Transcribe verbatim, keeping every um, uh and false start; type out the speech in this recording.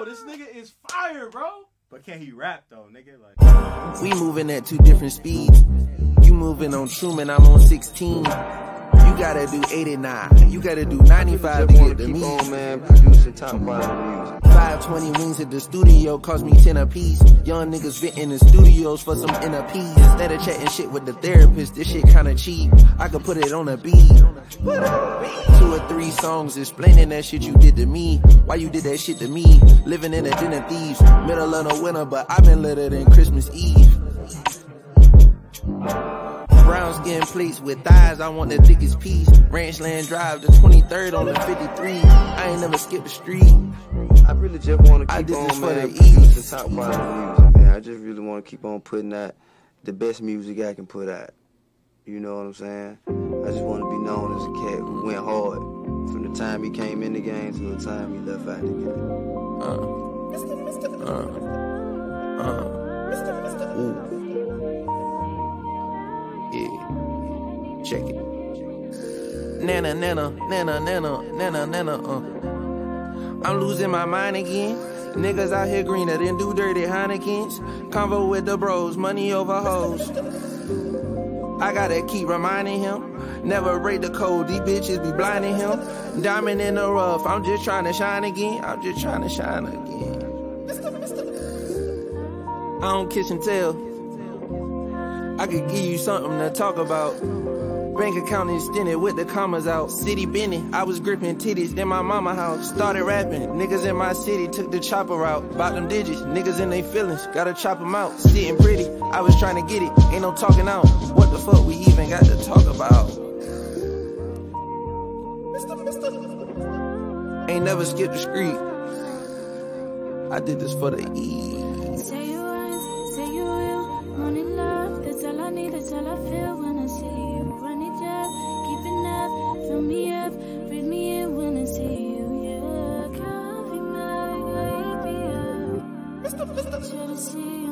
yo, this nigga is fire, bro. But can he rap though, nigga? Like, we moving at two different speeds. You moving on Truman, I'm on sixteen. You gotta do eighty-nine. You gotta do ninety-five to get to me. On, man, producing top quality music. five twenty wings at the studio cost me ten a piece. Young niggas fit in the studios for some inner peace. Instead of chatting shit with the therapist, this shit kinda cheap. I could put it on a beat. Two or three songs explaining that shit you did to me. Why you did that shit to me? Living in a den of thieves. Middle of the winter, but I've been litter than Christmas Eve. Brown skin plates with thighs, I want the thickest piece. Ranchland Drive, the twenty-third on the fifty-three. I ain't never skipped the street. I really just want to keep on, man, producing top quality music, man. I just really want to keep on putting out the best music I can put out. You know what I'm saying? I just want to be known as a cat who went hard from the time he came in the game to the time he left out the game. Uh, uh, uh, ooh. Yeah, check it. Nana, nana, nana, nana, nana, nana, uh. I'm losing my mind again. Niggas out here greener than do dirty Heinekens. Convo with the bros, money over hoes. I gotta keep reminding him. Never break the code, these bitches be blinding him. Diamond in the rough, I'm just trying to shine again. I'm just trying to shine again. I don't kiss and tell. I could give you something to talk about. Bank account extended with the commas out. City bending, I was gripping titties in my mama house. Started rapping, niggas in my city took the chopper route. Bought them digits, niggas in they feelings, gotta chop them out. Sitting pretty, I was trying to get it, ain't no talking out. What the fuck we even got to talk about? Ain't never skipped the street. I did this for the E. Say you want, say you will, money love, that's all I need, that's all I feel when I see you. Run it up, keep it up, fill me up, breathe me in when I see you. Yeah, can't be mine, I ain't be up. Should I see you?